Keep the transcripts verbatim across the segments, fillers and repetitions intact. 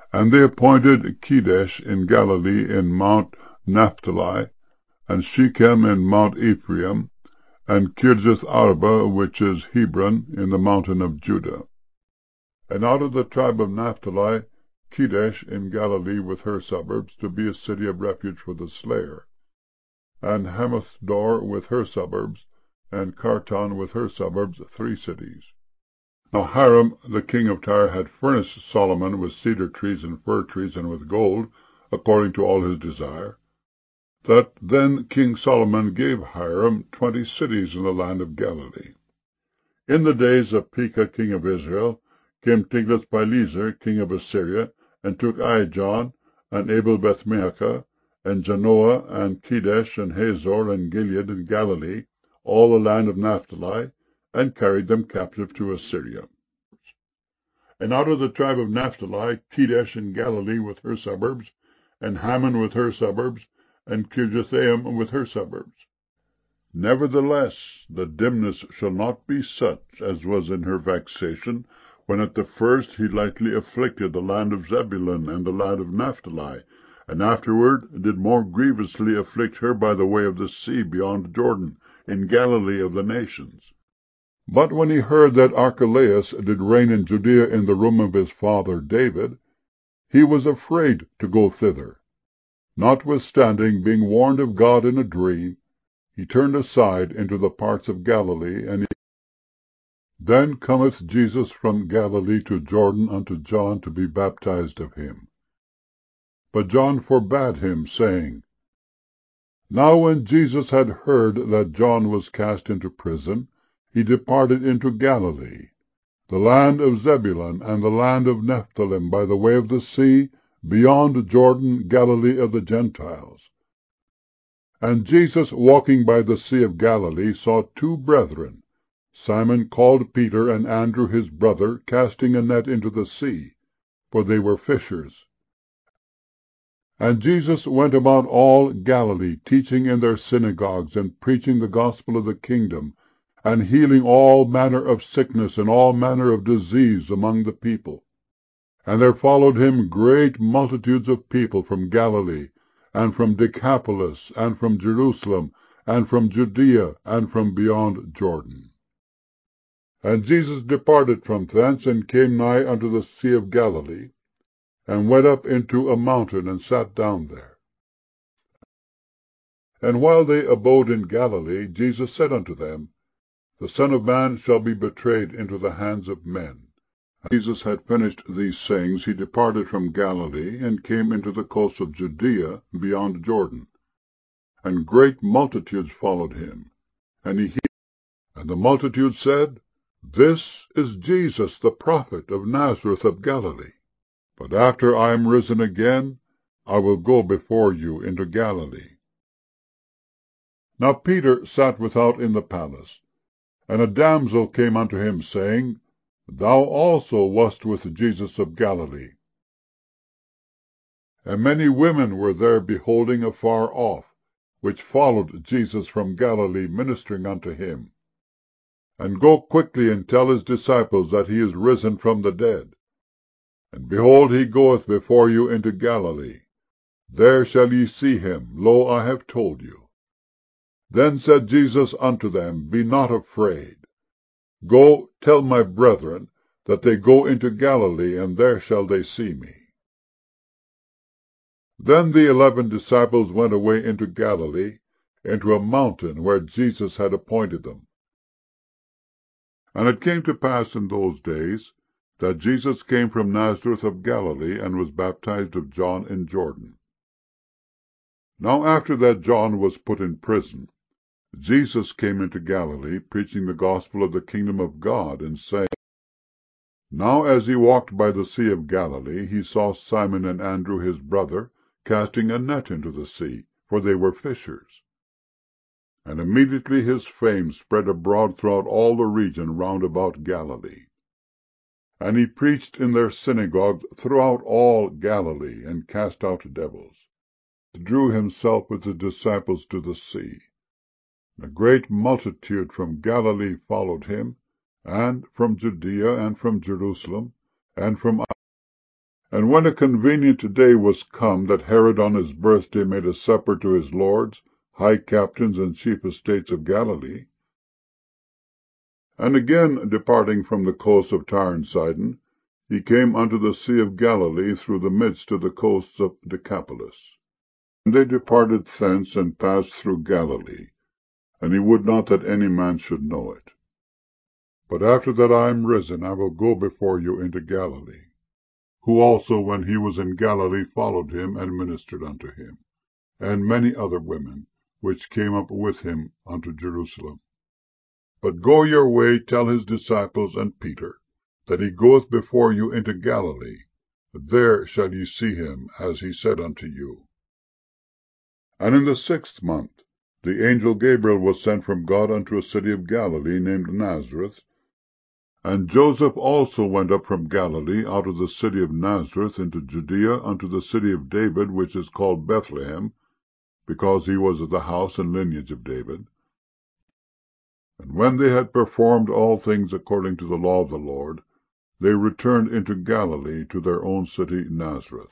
And they appointed Kedesh in Galilee in Mount Naphtali, and Shechem in Mount Ephraim, and Kirjath Arba, which is Hebron, in the mountain of Judah. And out of the tribe of Naphtali, Kedesh in Galilee with her suburbs, to be a city of refuge for the slayer, and Hamathdor with her suburbs, and Kartan with her suburbs, three cities. Now Hiram the king of Tyre had furnished Solomon with cedar trees and fir trees, and with gold, according to all his desire. That then King Solomon gave Hiram twenty cities in the land of Galilee. In the days of Pekah king of Israel came Tiglath-Pileser king of Assyria, and took Aijalon, and Abel-Beth-Maachah, and Janoah, and Kedesh, and Hazor, and Gilead, and Galilee, all the land of Naphtali, and carried them captive to Assyria. And out of the tribe of Naphtali, Kedesh in Galilee with her suburbs, and Hammon with her suburbs, and Kirjathaim with her suburbs. Nevertheless, the dimness shall not be such as was in her vexation, when at the first he lightly afflicted the land of Zebulun and the land of Naphtali, and afterward did more grievously afflict her by the way of the sea beyond Jordan, in Galilee of the nations. But when he heard that Archelaus did reign in Judea in the room of his father David, he was afraid to go thither. Notwithstanding, being warned of God in a dream, he turned aside into the parts of Galilee, and he... Then cometh Jesus from Galilee to Jordan unto John to be baptized of him. But John forbade him, saying, Now when Jesus had heard that John was cast into prison, he departed into Galilee, the land of Zebulun, and the land of Nephthalim, by the way of the sea, beyond Jordan, Galilee of the Gentiles. And Jesus, walking by the sea of Galilee, saw two brethren, Simon called Peter, and Andrew his brother, casting a net into the sea, for they were fishers. And Jesus went about all Galilee, teaching in their synagogues, and preaching the gospel of the kingdom, and healing all manner of sickness and all manner of disease among the people. And there followed him great multitudes of people from Galilee, and from Decapolis, and from Jerusalem, and from Judea, and from beyond Jordan. And Jesus departed from thence, and came nigh unto the sea of Galilee, and went up into a mountain, and sat down there. And while they abode in Galilee, Jesus said unto them, The Son of Man shall be betrayed into the hands of men. When Jesus had finished these sayings, he departed from Galilee, and came into the coast of Judea beyond Jordan. And great multitudes followed him, and he healed. And the multitude said, This is Jesus, the prophet of Nazareth of Galilee. But after I am risen again, I will go before you into Galilee. Now Peter sat without in the palace, and a damsel came unto him, saying, Thou also wast with Jesus of Galilee. And many women were there beholding afar off, which followed Jesus from Galilee, ministering unto him. And go quickly and tell his disciples that he is risen from the dead. And behold, he goeth before you into Galilee. There shall ye see him. Lo, I have told you. Then said Jesus unto them, Be not afraid. Go, tell my brethren that they go into Galilee, and there shall they see me. Then the eleven disciples went away into Galilee, into a mountain where Jesus had appointed them. And it came to pass in those days that Jesus came from Nazareth of Galilee, and was baptized of John in Jordan. Now after that John was put in prison, Jesus came into Galilee, preaching the gospel of the kingdom of God, and saying, Now as he walked by the sea of Galilee, he saw Simon and Andrew his brother casting a net into the sea, for they were fishers. And immediately his fame spread abroad throughout all the region round about Galilee. And he preached in their synagogues throughout all Galilee, and cast out devils. He drew himself with his disciples to the sea. A great multitude from Galilee followed him, and from Judea, and from Jerusalem, and from And when a convenient day was come that Herod on his birthday made a supper to his lords, high captains, and chief estates of Galilee, and again departing from the coast of Tyre and Sidon, he came unto the sea of Galilee through the midst of the coasts of Decapolis. And they departed thence, and passed through Galilee, and he would not that any man should know it. But after that I am risen, I will go before you into Galilee. Who also, when he was in Galilee, followed him, and ministered unto him, and many other women, which came up with him unto Jerusalem. But go your way, tell his disciples and Peter, that he goeth before you into Galilee. There shall ye see him, as he said unto you. And in the sixth month the angel Gabriel was sent from God unto a city of Galilee, named Nazareth. And Joseph also went up from Galilee, out of the city of Nazareth, into Judea, unto the city of David, which is called Bethlehem, because he was of the house and lineage of David. And when they had performed all things according to the law of the Lord, they returned into Galilee, to their own city Nazareth.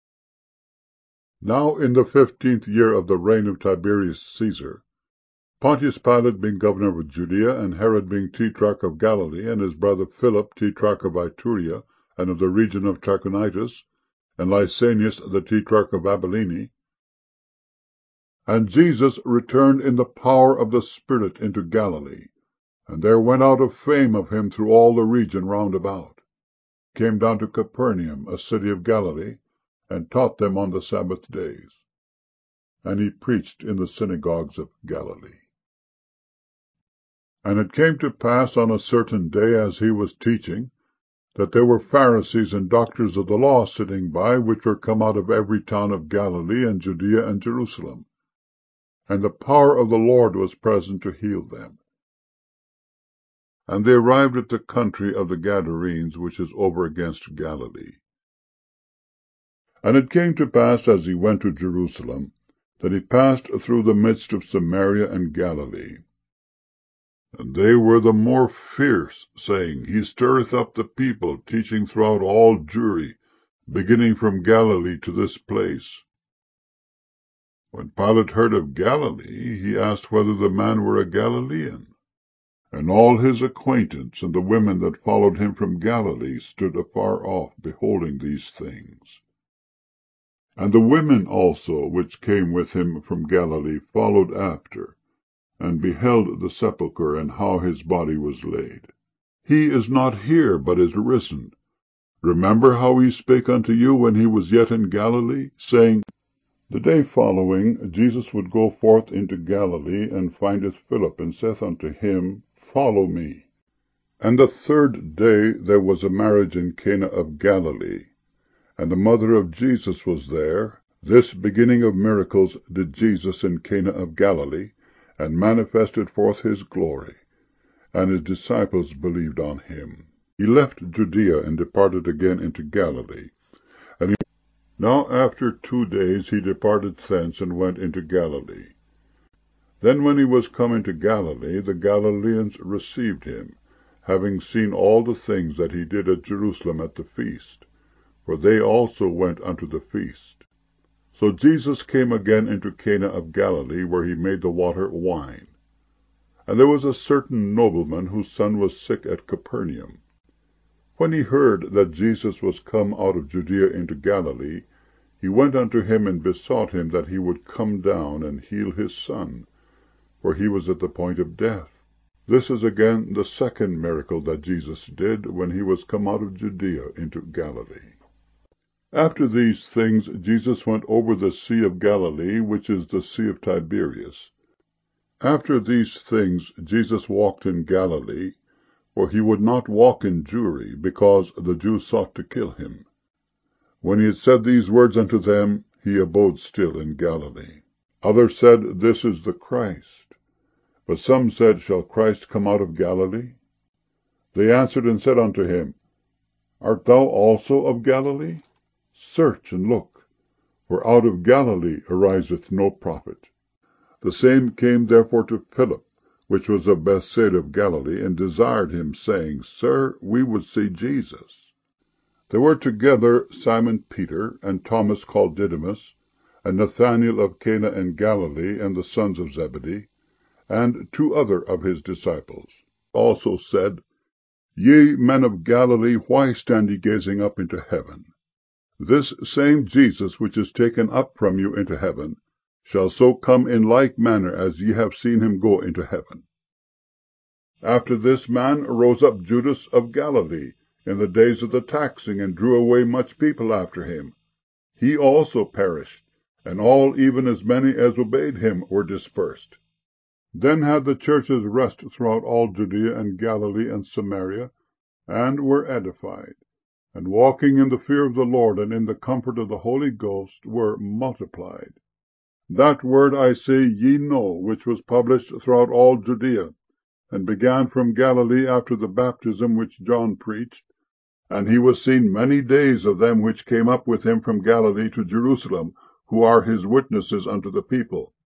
Now in the fifteenth year of the reign of Tiberius Caesar, Pontius Pilate being governor of Judea, and Herod being tetrarch of Galilee, and his brother Philip tetrarch of Iturea, and of the region of Trachonitis, and Lysanias the tetrarch of Abilene. And Jesus returned in the power of the Spirit into Galilee, and there went out a fame of him through all the region round about. He came down to Capernaum, a city of Galilee, and taught them on the Sabbath days. And he preached in the synagogues of Galilee. And it came to pass on a certain day, as he was teaching, that there were Pharisees and doctors of the law sitting by, which were come out of every town of Galilee, and Judea, and Jerusalem. And the power of the Lord was present to heal them. And they arrived at the country of the Gadarenes, which is over against Galilee. And it came to pass, as he went to Jerusalem, that he passed through the midst of Samaria and Galilee. And they were the more fierce, saying, He stirreth up the people, teaching throughout all Jewry, beginning from Galilee to this place. When Pilate heard of Galilee, he asked whether the man were a Galilean. And all his acquaintance and the women that followed him from Galilee stood afar off, beholding these things. And the women also, which came with him from Galilee, followed after, and beheld the sepulchre, and how his body was laid. He is not here, but is risen. Remember how he spake unto you when he was yet in Galilee, saying, The day following Jesus would go forth into Galilee, and findeth Philip, and saith unto him, Follow me. And the third day there was a marriage in Cana of Galilee, and the mother of Jesus was there. This beginning of miracles did Jesus in Cana of Galilee, and manifested forth his glory, and his disciples believed on him. He left Judea, and departed again into Galilee. And he... Now after two days he departed thence, and went into Galilee. Then when he was come into Galilee, the Galileans received him, having seen all the things that he did at Jerusalem at the feast, for they also went unto the feast. So Jesus came again into Cana of Galilee, where he made the water wine. And there was a certain nobleman whose son was sick at Capernaum. When he heard that Jesus was come out of Judea into Galilee, he went unto him, and besought him that he would come down and heal his son, for he was at the point of death. This is again the second miracle that Jesus did, when he was come out of Judea into Galilee. After these things Jesus went over the sea of Galilee, which is the sea of Tiberias. After these things Jesus walked in Galilee, for he would not walk in Jewry, because the Jews sought to kill him. When he had said these words unto them, he abode still in Galilee. Others said, This is the Christ. But some said, Shall Christ come out of Galilee? They answered and said unto him, Art thou also of Galilee? Search and look, for out of Galilee ariseth no prophet. The same came therefore to Philip, which was of Bethsaida of Galilee, and desired him, saying, Sir, we would see Jesus. There were together Simon Peter, and Thomas called Didymus, and Nathanael of Cana in Galilee, and the sons of Zebedee, and two other of his disciples. Also said, Ye men of Galilee, why stand ye gazing up into heaven? This same Jesus, which is taken up from you into heaven, shall so come in like manner as ye have seen him go into heaven. After this man rose up Judas of Galilee in the days of the taxing, and drew away much people after him. He also perished, and all, even as many as obeyed him, were dispersed. Then had the churches rest throughout all Judea and Galilee and Samaria, and were edified, and walking in the fear of the Lord and in the comfort of the Holy Ghost were multiplied. That word, I say, ye know, which was published throughout all Judea, and began from Galilee after the baptism which John preached. And he was seen many days of them which came up with him from Galilee to Jerusalem, who are his witnesses unto the people.